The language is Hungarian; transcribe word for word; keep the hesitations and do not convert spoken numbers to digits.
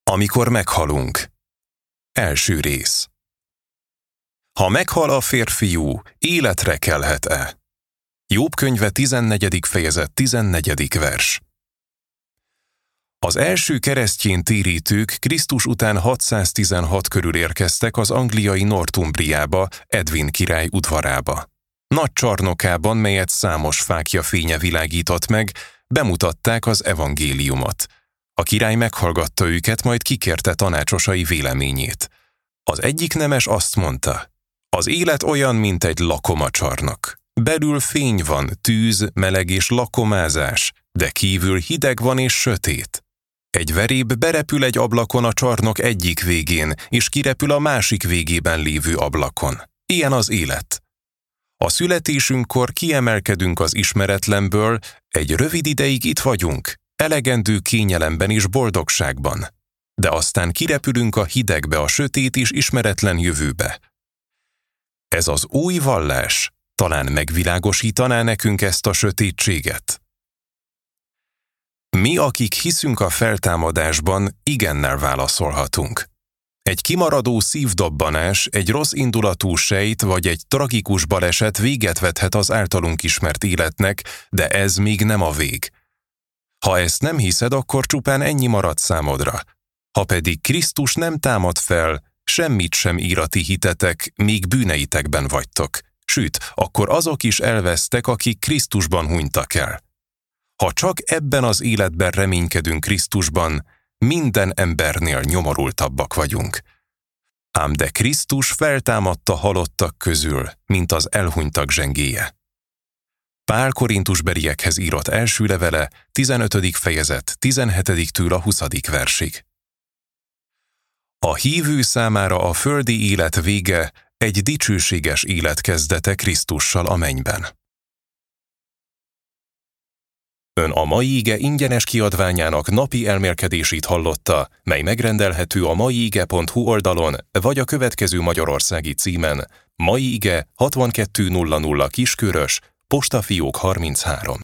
Amikor meghalunk. Első rész. Ha meghal a férfiú, életre kelhet-e? Jobb könyve tizennegyedik fejezet tizennegyedik vers. Az első keresztjén térítők Krisztus után hatszáztizenhat körül érkeztek az angliai Northumbriába, Edwin király udvarába. Nagy csarnokában, melyet számos fáklya fénye világított meg, bemutatták az evangéliumot. A király meghallgatta őket, majd kikérte tanácsosai véleményét. Az egyik nemes azt mondta: az élet olyan, mint egy lakomacsarnok. Belül fény van, tűz, meleg és lakomázás, de kívül hideg van és sötét. Egy veréb berepül egy ablakon a csarnok egyik végén, és kirepül a másik végében lévő ablakon. Ilyen az élet. A születésünkkor kiemelkedünk az ismeretlenből, egy rövid ideig itt vagyunk, elegendő kényelemben és boldogságban. De aztán kirepülünk a hidegbe, a sötét és ismeretlen jövőbe. Ez az új vallás talán megvilágosítaná nekünk ezt a sötétséget. Mi, akik hiszünk a feltámadásban, igennel válaszolhatunk. Egy kimaradó szívdobbanás, egy rossz indulatú sejt vagy egy tragikus baleset véget vethet az általunk ismert életnek, de ez még nem a vég. Ha ezt nem hiszed, akkor csupán ennyi marad számodra. Ha pedig Krisztus nem támad fel, semmit sem ír a ti hitetek, még bűneitekben vagytok. Sőt, akkor azok is elvesztek, akik Krisztusban hunytak el. Ha csak ebben az életben reménykedünk Krisztusban, minden embernél nyomorultabbak vagyunk. Ám de Krisztus feltámadta halottak közül, mint az elhunytak zsengéje. Pál Korintusbeliekhez írott első levele, tizenötödik fejezet, tizenhetedik a huszadik versig. A hívő számára a földi élet vége egy dicsőséges élet kezdete Krisztussal a mennyben. Ön a Mai Ige ingyenes kiadványának napi elmélkedését hallotta, mely megrendelhető a maiige pont hu oldalon, vagy a következő magyarországi címen: Mai Ige hatvankettő nulla nulla Kiskörös, Postafiók harminchárom.